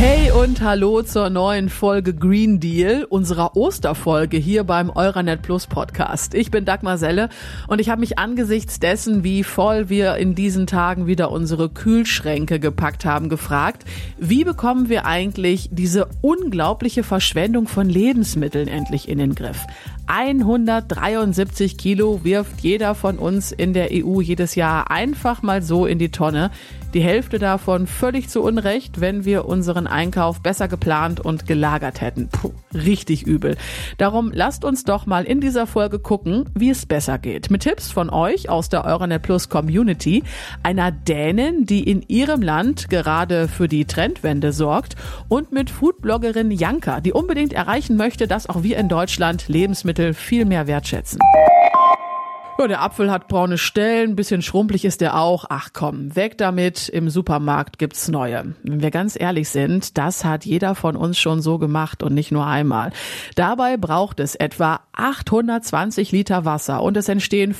Hey und hallo zur neuen Folge Green Deal, unserer Osterfolge hier beim Euranet Plus Podcast. Ich bin Dagmar Selle und ich habe mich angesichts dessen, wie voll wir in diesen Tagen wieder unsere Kühlschränke gepackt haben, gefragt, wie bekommen wir eigentlich diese unglaubliche Verschwendung von Lebensmitteln endlich in den Griff? 173 Kilo wirft jeder von uns in der EU jedes Jahr einfach mal so in die Tonne. Die Hälfte davon völlig zu Unrecht, wenn wir unseren Einkauf besser geplant und gelagert hätten. Puh, richtig übel. Darum lasst uns doch mal in dieser Folge gucken, wie es besser geht. Mit Tipps von euch aus der Euranet Plus Community, einer Dänin, die in ihrem Land gerade für die Trendwende sorgt, und mit Foodbloggerin Janka, die unbedingt erreichen möchte, dass auch wir in Deutschland Lebensmittel viel mehr wertschätzen. Ja, der Apfel hat braune Stellen, ein bisschen schrumpelig ist der auch. Ach komm, weg damit, im Supermarkt gibt's neue. Wenn wir ganz ehrlich sind, das hat jeder von uns schon so gemacht und nicht nur einmal. Dabei braucht es etwa 820 Liter Wasser und es entstehen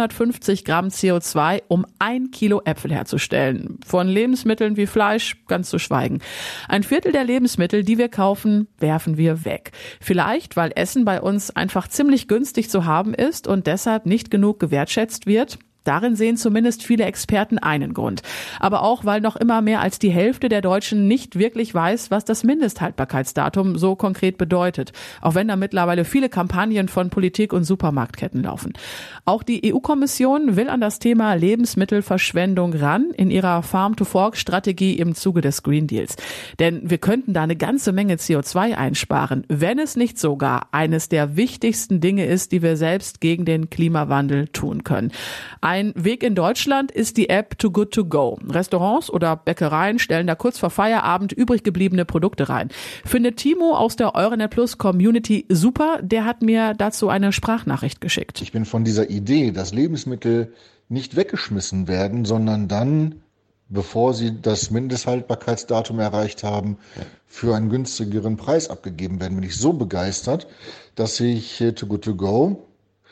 550 Gramm CO2, um 1 Kilo Äpfel herzustellen. Von Lebensmitteln wie Fleisch ganz zu schweigen. Ein Viertel der Lebensmittel, die wir kaufen, werfen wir weg. Vielleicht, weil Essen bei uns einfach ziemlich günstig zu haben ist und deshalb nicht genug gewertschätzt wird. Darin sehen zumindest viele Experten einen Grund. Aber auch, weil noch immer mehr als die Hälfte der Deutschen nicht wirklich weiß, was das Mindesthaltbarkeitsdatum so konkret bedeutet. Auch wenn da mittlerweile viele Kampagnen von Politik und Supermarktketten laufen. Auch die EU-Kommission will an das Thema Lebensmittelverschwendung ran in ihrer Farm-to-Fork-Strategie im Zuge des Green Deals. Denn wir könnten da eine ganze Menge CO2 einsparen, wenn es nicht sogar eines der wichtigsten Dinge ist, die wir selbst gegen den Klimawandel tun können. Ein Weg in Deutschland ist die App Too Good To Go. Restaurants oder Bäckereien stellen da kurz vor Feierabend übrig gebliebene Produkte rein. Findet Timo aus der Euranet Plus Community super. Der hat mir dazu eine Sprachnachricht geschickt. Ich bin von dieser Idee, dass Lebensmittel nicht weggeschmissen werden, sondern dann, bevor sie das Mindesthaltbarkeitsdatum erreicht haben, für einen günstigeren Preis abgegeben werden, bin ich so begeistert, dass ich Too Good To Go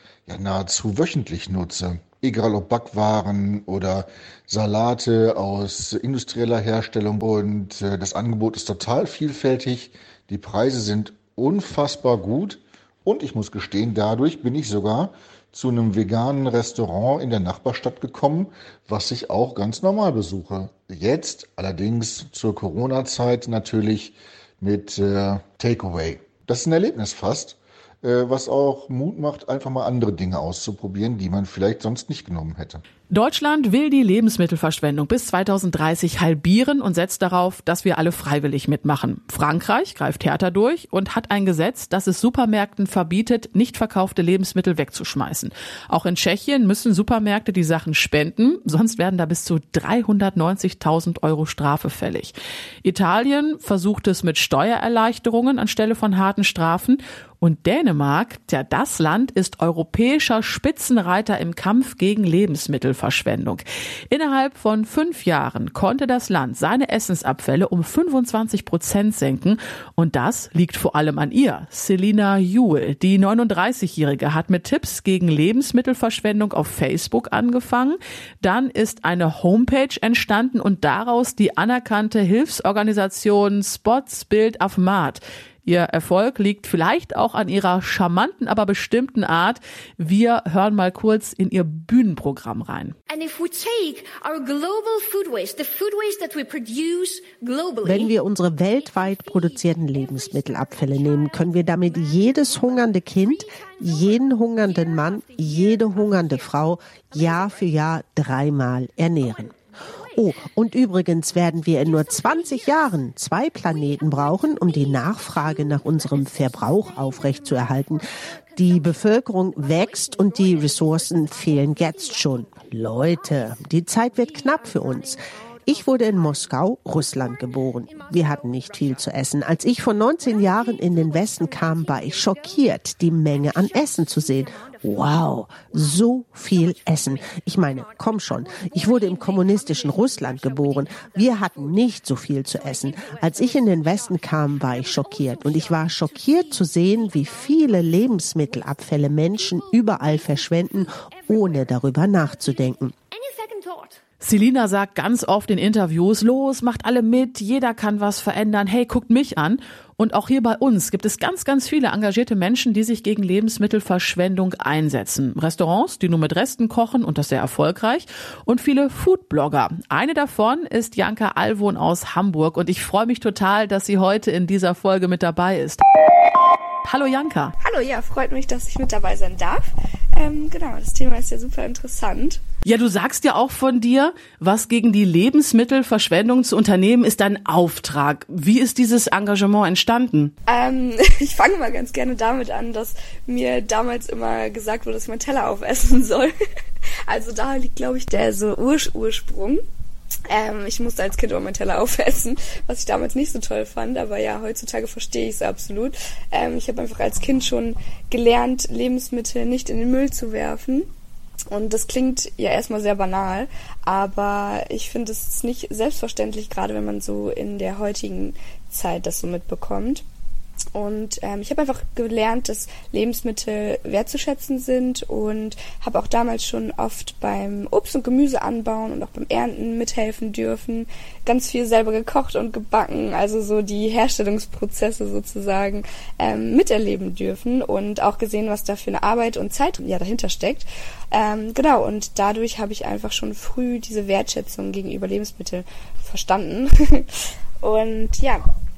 nahezu wöchentlich nutze. Egal ob Backwaren oder Salate aus industrieller Herstellung. Und das Angebot ist total vielfältig. Die Preise sind unfassbar gut. Und ich muss gestehen, dadurch bin ich sogar zu einem veganen Restaurant in der Nachbarstadt gekommen, was ich auch ganz normal besuche. Jetzt allerdings zur Corona-Zeit natürlich mit Takeaway. Das ist ein Erlebnis fast, was auch Mut macht, einfach mal andere Dinge auszuprobieren, die man vielleicht sonst nicht genommen hätte. Deutschland will die Lebensmittelverschwendung bis 2030 halbieren und setzt darauf, dass wir alle freiwillig mitmachen. Frankreich greift härter durch und hat ein Gesetz, das es Supermärkten verbietet, nicht verkaufte Lebensmittel wegzuschmeißen. Auch in Tschechien müssen Supermärkte die Sachen spenden, sonst werden da bis zu 390.000 € Strafe fällig. Italien versucht es mit Steuererleichterungen anstelle von harten Strafen. Und Dänemark, das Land ist europäischer Spitzenreiter im Kampf gegen Lebensmittelverschwendung. Innerhalb von 5 Jahren konnte das Land seine Essensabfälle um 25% senken. Und das liegt vor allem an ihr. Selina Juhl, die 39-Jährige, hat mit Tipps gegen Lebensmittelverschwendung auf Facebook angefangen. Dann ist eine Homepage entstanden und daraus die anerkannte Hilfsorganisation Spots Build Afmat. Ihr Erfolg liegt vielleicht auch an ihrer charmanten, aber bestimmten Art. Wir hören mal kurz in ihr Bühnenprogramm rein. Wenn wir unsere weltweit produzierten Lebensmittelabfälle nehmen, können wir damit jedes hungernde Kind, jeden hungernden Mann, jede hungernde Frau Jahr für Jahr 3-mal ernähren. Oh, und übrigens werden wir in nur 20 Jahren 2 Planeten brauchen, um die Nachfrage nach unserem Verbrauch aufrechtzuerhalten. Die Bevölkerung wächst und die Ressourcen fehlen jetzt schon. Leute, die Zeit wird knapp für uns. Ich wurde in Moskau, Russland, geboren. Wir hatten nicht viel zu essen. Als ich vor 19 Jahren in den Westen kam, war ich schockiert, die Menge an Essen zu sehen. Wow, so viel Essen. Ich meine, komm schon, ich wurde im kommunistischen Russland geboren. Wir hatten nicht so viel zu essen. Als ich in den Westen kam, war ich schockiert. Und ich war schockiert zu sehen, wie viele Lebensmittelabfälle Menschen überall verschwenden, ohne darüber nachzudenken. Selina sagt ganz oft in Interviews, los, macht alle mit, jeder kann was verändern, hey, guckt mich an. Und auch hier bei uns gibt es ganz, ganz viele engagierte Menschen, die sich gegen Lebensmittelverschwendung einsetzen. Restaurants, die nur mit Resten kochen und das sehr erfolgreich. Und viele Foodblogger. Eine davon ist Janka Alwon aus Hamburg und ich freue mich total, dass sie heute in dieser Folge mit dabei ist. Hallo Janka. Hallo, ja, freut mich, dass ich mit dabei sein darf. Genau, das Thema ist ja super interessant. Ja, du sagst ja auch von dir, was gegen die Lebensmittelverschwendung zu unternehmen, ist dein Auftrag. Wie ist dieses Engagement entstanden? Ich fange mal ganz gerne damit an, dass mir damals immer gesagt wurde, dass ich meinen Teller aufessen soll. Also da liegt, glaube ich, der so Ursprung. Ich musste als Kind auch meinen Teller aufessen, was ich damals nicht so toll fand, aber ja, heutzutage verstehe ich es absolut. Ich habe einfach als Kind schon gelernt, Lebensmittel nicht in den Müll zu werfen. Und das klingt ja erstmal sehr banal, aber ich finde, es ist nicht selbstverständlich, gerade wenn man so in der heutigen Zeit das so mitbekommt. Und ich habe einfach gelernt, dass Lebensmittel wertzuschätzen sind und habe auch damals schon oft beim Obst- und Gemüse anbauen und auch beim Ernten mithelfen dürfen. Ganz viel selber gekocht und gebacken, also so die Herstellungsprozesse sozusagen miterleben dürfen und auch gesehen, was da für eine Arbeit und Zeit dahinter steckt. Genau, und dadurch habe ich einfach schon früh diese Wertschätzung gegenüber Lebensmitteln verstanden. Und ja,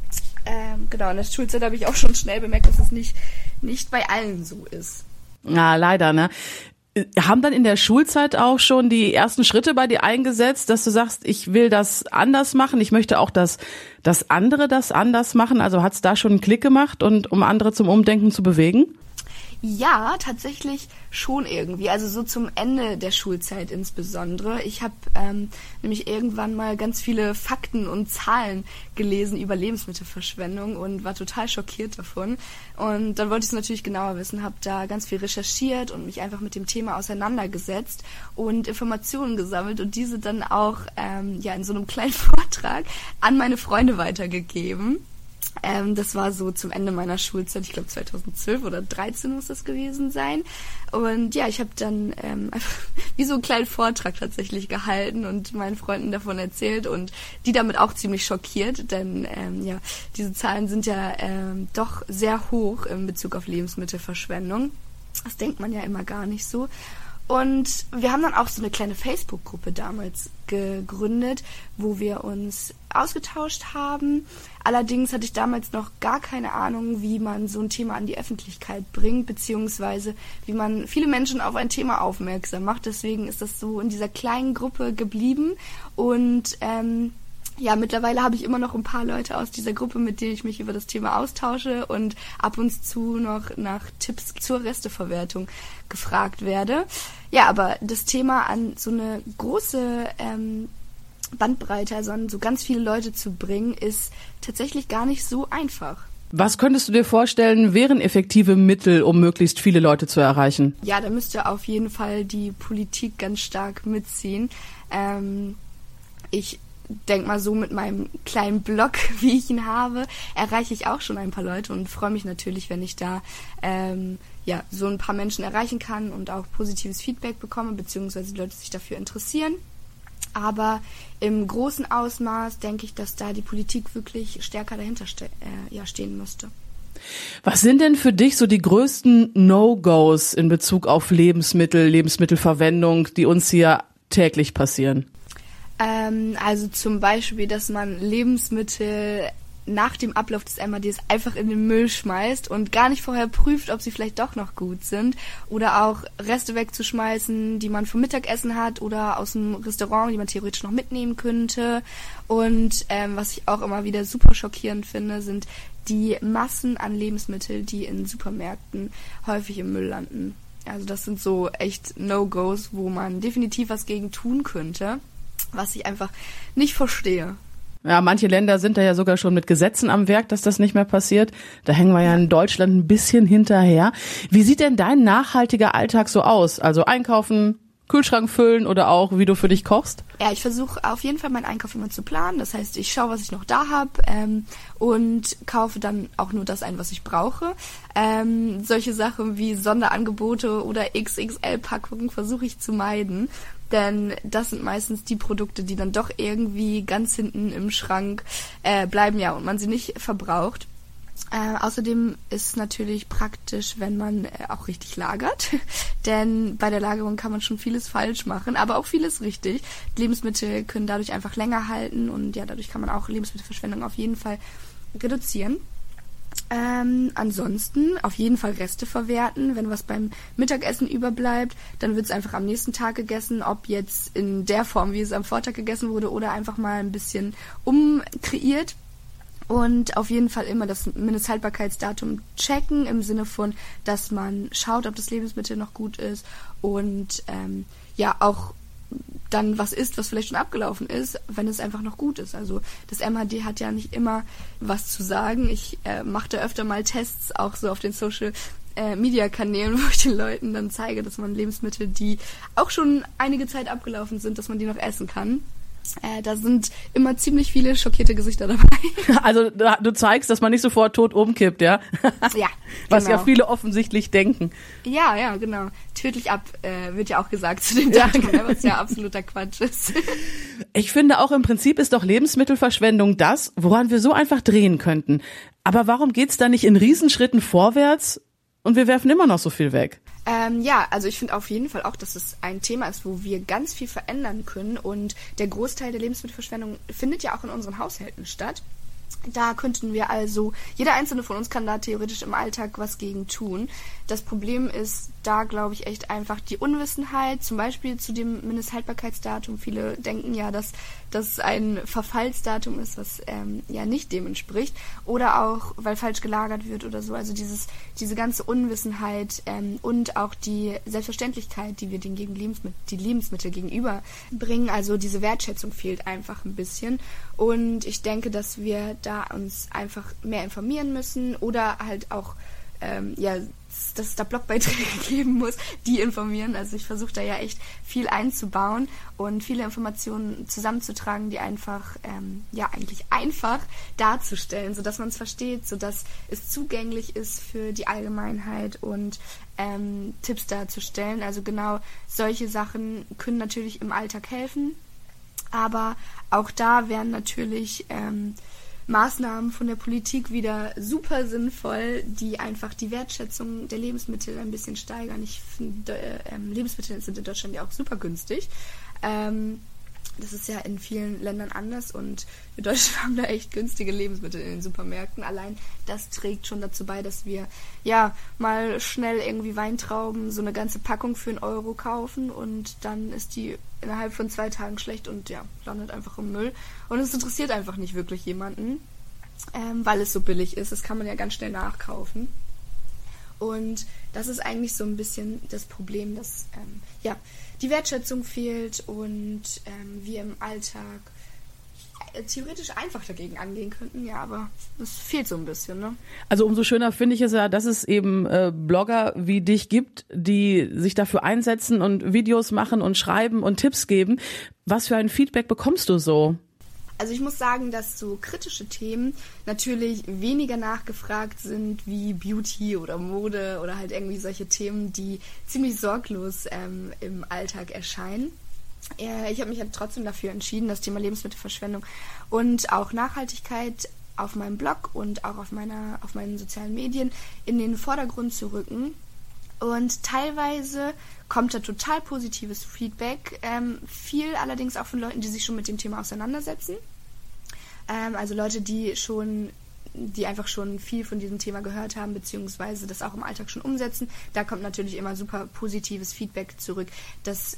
genau, in der Schulzeit habe ich auch schon schnell bemerkt, dass es nicht bei allen so ist. Ja, leider, ne? Haben dann in der Schulzeit auch schon die ersten Schritte bei dir eingesetzt, dass du sagst, ich will das anders machen, ich möchte auch, dass andere das anders machen? Also hat's da schon einen Klick gemacht und um andere zum Umdenken zu bewegen? Ja, tatsächlich schon irgendwie. Also so zum Ende der Schulzeit insbesondere. Ich habe nämlich irgendwann mal ganz viele Fakten und Zahlen gelesen über Lebensmittelverschwendung und war total schockiert davon. Und dann wollte ich es natürlich genauer wissen, habe da ganz viel recherchiert und mich einfach mit dem Thema auseinandergesetzt und Informationen gesammelt und diese dann auch in so einem kleinen Vortrag an meine Freunde weitergegeben. Das war so zum Ende meiner Schulzeit, ich glaube 2012 oder 2013 muss das gewesen sein. Und ja, ich habe dann wie so einen kleinen Vortrag tatsächlich gehalten und meinen Freunden davon erzählt und die damit auch ziemlich schockiert, denn diese Zahlen sind ja doch sehr hoch in Bezug auf Lebensmittelverschwendung. Das denkt man ja immer gar nicht so. Und wir haben dann auch so eine kleine Facebook-Gruppe damals gegründet, wo wir uns ausgetauscht haben. Allerdings hatte ich damals noch gar keine Ahnung, wie man so ein Thema an die Öffentlichkeit bringt, beziehungsweise wie man viele Menschen auf ein Thema aufmerksam macht. Deswegen ist das so in dieser kleinen Gruppe geblieben und mittlerweile habe ich immer noch ein paar Leute aus dieser Gruppe, mit denen ich mich über das Thema austausche und ab und zu noch nach Tipps zur Resteverwertung gefragt werde. Ja, aber das Thema an so eine große Bandbreite, also an so ganz viele Leute zu bringen, ist tatsächlich gar nicht so einfach. Was könntest du dir vorstellen, wären effektive Mittel, um möglichst viele Leute zu erreichen? Ja, da müsste auf jeden Fall die Politik ganz stark mitziehen. Ich denke mal so, mit meinem kleinen Blog, wie ich ihn habe, erreiche ich auch schon ein paar Leute und freue mich natürlich, wenn ich da so ein paar Menschen erreichen kann und auch positives Feedback bekomme, beziehungsweise die Leute sich dafür interessieren. Aber im großen Ausmaß denke ich, dass da die Politik wirklich stärker dahinter stehen müsste. Was sind denn für dich so die größten No-Gos in Bezug auf Lebensmittelverwendung, die uns hier täglich passieren? Also zum Beispiel, dass man Lebensmittel nach dem Ablauf des MADs einfach in den Müll schmeißt und gar nicht vorher prüft, ob sie vielleicht doch noch gut sind. Oder auch Reste wegzuschmeißen, die man vom Mittagessen hat oder aus dem Restaurant, die man theoretisch noch mitnehmen könnte. Und was ich auch immer wieder super schockierend finde, sind die Massen an Lebensmitteln, die in Supermärkten häufig im Müll landen. Also das sind so echt No-Gos, wo man definitiv was gegen tun könnte, was ich einfach nicht verstehe. Ja, manche Länder sind da ja sogar schon mit Gesetzen am Werk, dass das nicht mehr passiert. Da hängen wir ja in Deutschland ein bisschen hinterher. Wie sieht denn dein nachhaltiger Alltag so aus? Also einkaufen, Kühlschrank füllen oder auch, wie du für dich kochst? Ja, ich versuche auf jeden Fall meinen Einkauf immer zu planen. Das heißt, ich schaue, was ich noch da habe und kaufe dann auch nur das ein, was ich brauche. Solche Sachen wie Sonderangebote oder XXL-Packungen versuche ich zu meiden. Denn das sind meistens die Produkte, die dann doch irgendwie ganz hinten im Schrank bleiben, ja, und man sie nicht verbraucht. Außerdem ist es natürlich praktisch, wenn man auch richtig lagert, denn bei der Lagerung kann man schon vieles falsch machen, aber auch vieles richtig. Lebensmittel können dadurch einfach länger halten und ja, dadurch kann man auch Lebensmittelverschwendung auf jeden Fall reduzieren. Ansonsten auf jeden Fall Reste verwerten. Wenn was beim Mittagessen überbleibt, dann wird es einfach am nächsten Tag gegessen, ob jetzt in der Form, wie es am Vortag gegessen wurde, oder einfach mal ein bisschen umkreiert. Und auf jeden Fall immer das Mindesthaltbarkeitsdatum checken, im Sinne von, dass man schaut, ob das Lebensmittel noch gut ist und ja auch dann was isst, was vielleicht schon abgelaufen ist, wenn es einfach noch gut ist. Also das MHD hat ja nicht immer was zu sagen. Ich mache da öfter mal Tests, auch so auf den Social-Media-Kanälen, wo ich den Leuten dann zeige, dass man Lebensmittel, die auch schon einige Zeit abgelaufen sind, dass man die noch essen kann. Da sind immer ziemlich viele schockierte Gesichter dabei. Also du zeigst, dass man nicht sofort tot umkippt, ja? Ja, Was genau. ja viele offensichtlich denken. Ja, genau. Tödlich ab, wird ja auch gesagt zu dem Datum, was ja absoluter Quatsch ist. Ich finde auch, im Prinzip ist doch Lebensmittelverschwendung das, woran wir so einfach drehen könnten. Aber warum geht's da nicht in Riesenschritten vorwärts und wir werfen immer noch so viel weg? Ja, also ich finde auf jeden Fall auch, dass es ein Thema ist, wo wir ganz viel verändern können, und der Großteil der Lebensmittelverschwendung findet ja auch in unseren Haushalten statt. Da könnten wir also, jeder einzelne von uns kann da theoretisch im Alltag was gegen tun. Das Problem ist da, glaube ich, echt einfach die Unwissenheit, zum Beispiel zu dem Mindesthaltbarkeitsdatum. Viele denken ja, dass das ein Verfallsdatum ist, was ja nicht dem entspricht. Oder auch, weil falsch gelagert wird oder so. Also diese ganze Unwissenheit und auch die Selbstverständlichkeit, die wir den die Lebensmittel gegenüber bringen. Also diese Wertschätzung fehlt einfach ein bisschen. Und ich denke, dass wir da uns einfach mehr informieren müssen oder halt auch dass es da Blogbeiträge geben muss, die informieren. Also ich versuche da ja echt viel einzubauen und viele Informationen zusammenzutragen, die einfach, eigentlich einfach darzustellen, sodass man es versteht, sodass es zugänglich ist für die Allgemeinheit und Tipps darzustellen. Also genau solche Sachen können natürlich im Alltag helfen, aber auch da wären natürlich Maßnahmen von der Politik wieder super sinnvoll, die einfach die Wertschätzung der Lebensmittel ein bisschen steigern. Ich finde, Lebensmittel sind in Deutschland ja auch super günstig. Das ist ja in vielen Ländern anders und wir Deutschen haben da echt günstige Lebensmittel in den Supermärkten. Allein das trägt schon dazu bei, dass wir ja mal schnell irgendwie Weintrauben, so eine ganze Packung für 1 Euro kaufen und dann ist die innerhalb von 2 Tagen schlecht und ja, landet einfach im Müll. Und es interessiert einfach nicht wirklich jemanden, weil es so billig ist. Das kann man ja ganz schnell nachkaufen. Und das ist eigentlich so ein bisschen das Problem, dass die Wertschätzung fehlt und wir im Alltag theoretisch einfach dagegen angehen könnten, ja, aber es fehlt so ein bisschen, ne? Also umso schöner finde ich es ja, dass es eben Blogger wie dich gibt, die sich dafür einsetzen und Videos machen und schreiben und Tipps geben. Was für ein Feedback bekommst du so? Also ich muss sagen, dass so kritische Themen natürlich weniger nachgefragt sind wie Beauty oder Mode oder halt irgendwie solche Themen, die ziemlich sorglos im Alltag erscheinen. Ich habe mich ja trotzdem dafür entschieden, das Thema Lebensmittelverschwendung und auch Nachhaltigkeit auf meinem Blog und auch auf meinen sozialen Medien in den Vordergrund zu rücken. Und teilweise kommt da total positives Feedback, viel allerdings auch von Leuten, die sich schon mit dem Thema auseinandersetzen. Also Leute, die einfach schon viel von diesem Thema gehört haben, beziehungsweise das auch im Alltag schon umsetzen. Da kommt natürlich immer super positives Feedback zurück, dass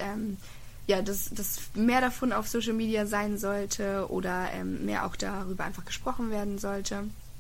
mehr davon auf Social Media sein sollte oder mehr auch darüber einfach gesprochen werden sollte.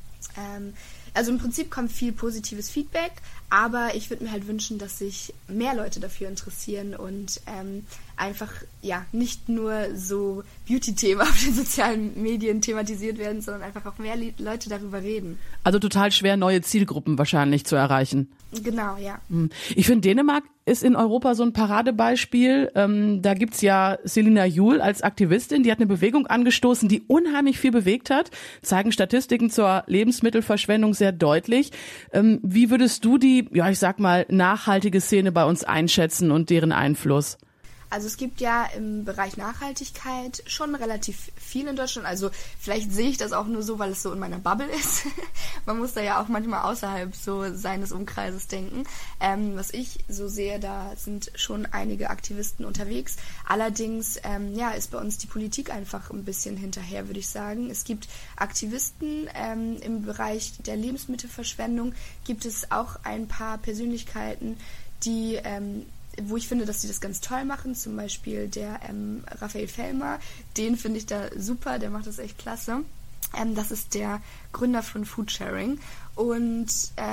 Also im Prinzip kommt viel positives Feedback, aber ich würde mir halt wünschen, dass sich mehr Leute dafür interessieren und einfach nicht nur so Beauty-Themen auf den sozialen Medien thematisiert werden, sondern einfach auch mehr Leute darüber reden. Also total schwer, neue Zielgruppen wahrscheinlich zu erreichen. Genau, ja. Ich finde, Dänemark ist in Europa so ein Paradebeispiel. Da gibt's ja Selina Juul als Aktivistin, die hat eine Bewegung angestoßen, die unheimlich viel bewegt hat, zeigen Statistiken zur Lebensmittelverschwendung sehr deutlich. Wie würdest du die, ich sag mal, nachhaltige Szene bei uns einschätzen und deren Einfluss? Also es gibt ja im Bereich Nachhaltigkeit schon relativ viel in Deutschland. Also vielleicht sehe ich das auch nur so, weil es so in meiner Bubble ist. Man muss da ja auch manchmal außerhalb so seines Umkreises denken. Was ich so sehe, da sind schon einige Aktivisten unterwegs. Allerdings ist bei uns die Politik einfach ein bisschen hinterher, würde ich sagen. Es gibt Aktivisten im Bereich der Lebensmittelverschwendung. Gibt es auch ein paar Persönlichkeiten, die wo ich finde, dass sie das ganz toll machen, zum Beispiel der Raphael Fellmer, den finde ich da super, der macht das echt klasse. Das ist der Gründer von Foodsharing und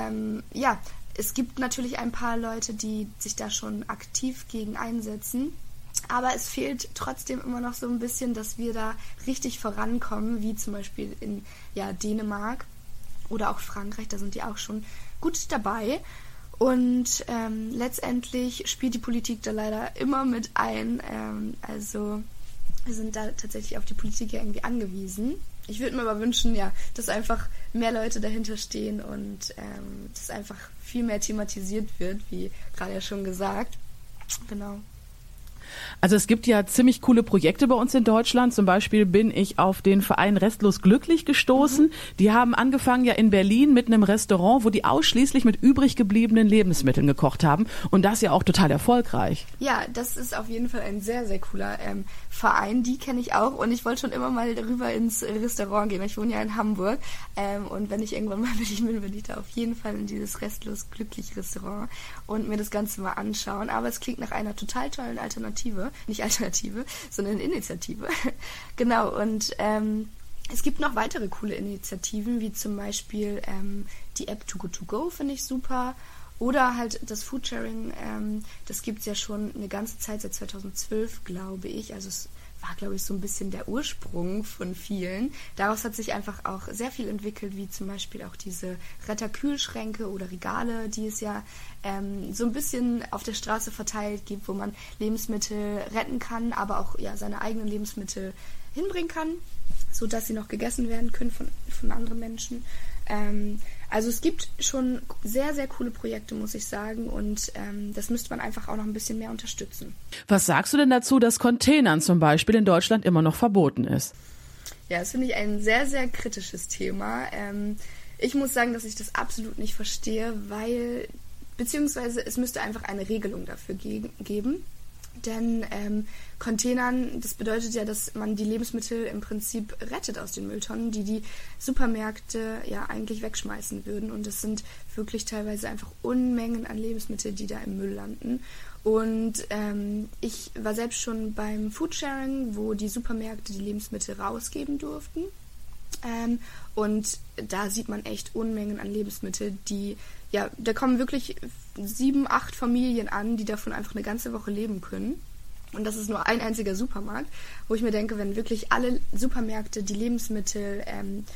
es gibt natürlich ein paar Leute, die sich da schon aktiv gegen einsetzen, aber es fehlt trotzdem immer noch so ein bisschen, dass wir da richtig vorankommen, wie zum Beispiel in Dänemark oder auch Frankreich, da sind die auch schon gut dabei. Und letztendlich spielt die Politik da leider immer mit ein. Also wir sind da tatsächlich auf die Politik ja irgendwie angewiesen. Ich würde mir aber wünschen, dass einfach mehr Leute dahinter stehen und dass einfach viel mehr thematisiert wird, wie gerade ja schon gesagt. Genau. Also es gibt ja ziemlich coole Projekte bei uns in Deutschland. Zum Beispiel bin ich auf den Verein Restlos Glücklich gestoßen. Die haben angefangen in Berlin mit einem Restaurant, wo die ausschließlich mit übrig gebliebenen Lebensmitteln gekocht haben. Und das ja auch total erfolgreich. Ja, das ist auf jeden Fall ein sehr, sehr cooler Verein. Die kenne ich auch. Und ich wollte schon immer mal rüber ins Restaurant gehen. Ich wohne ja in Hamburg. Und wenn ich irgendwann mal bin, will ich da auf jeden Fall in dieses Restlos Glücklich Restaurant und mir das Ganze mal anschauen. Aber es klingt nach einer total tollen sondern Initiative. Genau, und es gibt noch weitere coole Initiativen, wie zum Beispiel die App Too Good To Go, finde ich super. Oder halt das Foodsharing, das gibt es ja schon eine ganze Zeit, seit 2012, glaube ich. Also es war, glaube ich, so ein bisschen der Ursprung von vielen. Daraus hat sich einfach auch sehr viel entwickelt, wie zum Beispiel auch diese Retterkühlschränke oder Regale, die es ja so ein bisschen auf der Straße verteilt gibt, wo man Lebensmittel retten kann, aber auch seine eigenen Lebensmittel hinbringen kann, sodass sie noch gegessen werden können von anderen Menschen. Also es gibt schon sehr, sehr coole Projekte, muss ich sagen, und das müsste man einfach auch noch ein bisschen mehr unterstützen. Was sagst du denn dazu, dass Containern zum Beispiel in Deutschland immer noch verboten ist? Ja, das finde ich ein sehr, sehr kritisches Thema. Ich muss sagen, dass ich das absolut nicht verstehe, beziehungsweise es müsste einfach eine Regelung dafür geben. Denn Containern, das bedeutet ja, dass man die Lebensmittel im Prinzip rettet aus den Mülltonnen, die Supermärkte eigentlich wegschmeißen würden. Und es sind wirklich teilweise einfach Unmengen an Lebensmitteln, die da im Müll landen. Und ich war selbst schon beim Foodsharing, wo die Supermärkte die Lebensmittel rausgeben durften. Und da sieht man echt Unmengen an Lebensmitteln, da kommen wirklich 7, 8 Familien an, die davon einfach eine ganze Woche leben können. Und das ist nur ein einziger Supermarkt, wo ich mir denke, wenn wirklich alle Supermärkte die Lebensmittel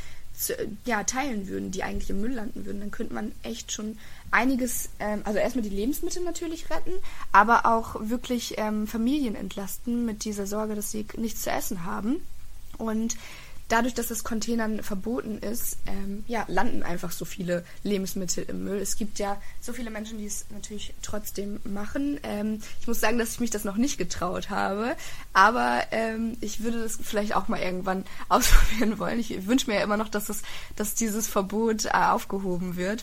teilen würden, die eigentlich im Müll landen würden, dann könnte man echt schon einiges, also erstmal die Lebensmittel natürlich retten, aber auch wirklich Familien entlasten mit dieser Sorge, dass sie nichts zu essen haben. Und dadurch, dass das Containern verboten ist, landen einfach so viele Lebensmittel im Müll. Es gibt ja so viele Menschen, die es natürlich trotzdem machen. Ich muss sagen, dass ich mich das noch nicht getraut habe, aber ich würde das vielleicht auch mal irgendwann ausprobieren wollen. Ich wünsche mir ja immer noch, dass dieses Verbot aufgehoben wird.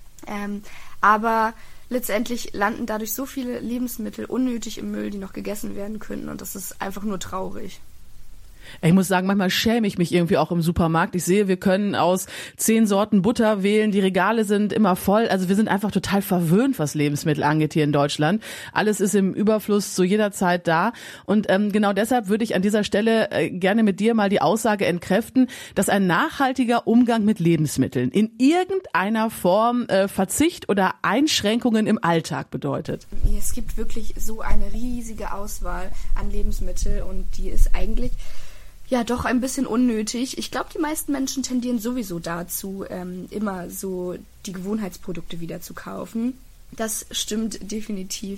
Aber letztendlich landen dadurch so viele Lebensmittel unnötig im Müll, die noch gegessen werden könnten, und das ist einfach nur traurig. Ich muss sagen, manchmal schäme ich mich irgendwie auch im Supermarkt. Ich sehe, wir können aus 10 Sorten Butter wählen. Die Regale sind immer voll. Also wir sind einfach total verwöhnt, was Lebensmittel angeht hier in Deutschland. Alles ist im Überfluss zu jeder Zeit da. Und genau deshalb würde ich an dieser Stelle gerne mit dir mal die Aussage entkräften, dass ein nachhaltiger Umgang mit Lebensmitteln in irgendeiner Form Verzicht oder Einschränkungen im Alltag bedeutet. Es gibt wirklich so eine riesige Auswahl an Lebensmitteln und die ist eigentlich ja doch ein bisschen unnötig. Ich glaube, die meisten Menschen tendieren sowieso dazu, immer so die Gewohnheitsprodukte wieder zu kaufen. Das stimmt definitiv.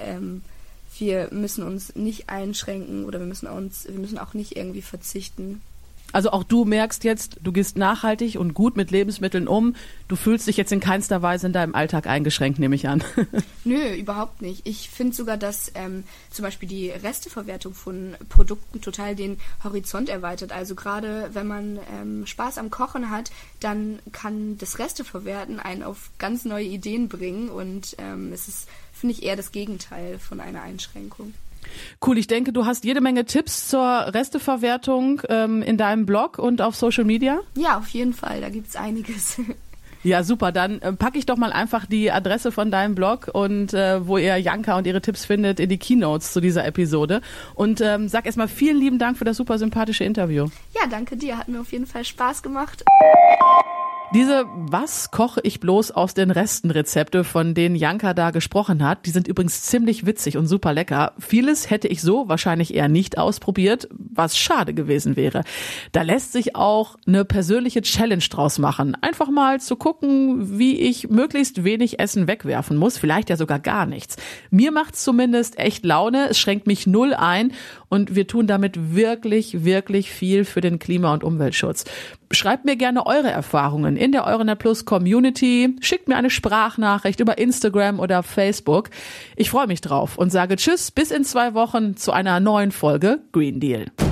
Wir müssen uns nicht einschränken oder wir müssen auch nicht irgendwie verzichten. Also auch du merkst jetzt, du gehst nachhaltig und gut mit Lebensmitteln um. Du fühlst dich jetzt in keinster Weise in deinem Alltag eingeschränkt, nehme ich an. Nö, überhaupt nicht. Ich finde sogar, dass zum Beispiel die Resteverwertung von Produkten total den Horizont erweitert. Also gerade wenn man Spaß am Kochen hat, dann kann das Resteverwerten einen auf ganz neue Ideen bringen und es ist, finde ich, eher das Gegenteil von einer Einschränkung. Cool, ich denke, du hast jede Menge Tipps zur Resteverwertung in deinem Blog und auf Social Media? Ja, auf jeden Fall, da gibt's einiges. Ja, super, dann packe ich doch mal einfach die Adresse von deinem Blog und wo ihr Janka und ihre Tipps findet in die Keynotes zu dieser Episode. Und sag erstmal vielen lieben Dank für das super sympathische Interview. Ja, danke dir, hat mir auf jeden Fall Spaß gemacht. Diese "Was koche ich bloß aus den Resten" Rezepte, von denen Janka da gesprochen hat, die sind übrigens ziemlich witzig und super lecker. Vieles hätte ich so wahrscheinlich eher nicht ausprobiert, was schade gewesen wäre. Da lässt sich auch eine persönliche Challenge draus machen. Einfach mal zu gucken, wie ich möglichst wenig Essen wegwerfen muss, vielleicht ja sogar gar nichts. Mir macht's zumindest echt Laune, es schränkt mich null ein und wir tun damit wirklich, wirklich viel für den Klima- und Umweltschutz. Schreibt mir gerne eure Erfahrungen in der Euronet Plus Community. Schickt mir eine Sprachnachricht über Instagram oder Facebook. Ich freue mich drauf und sage Tschüss, bis in 2 Wochen zu einer neuen Folge Green Deal.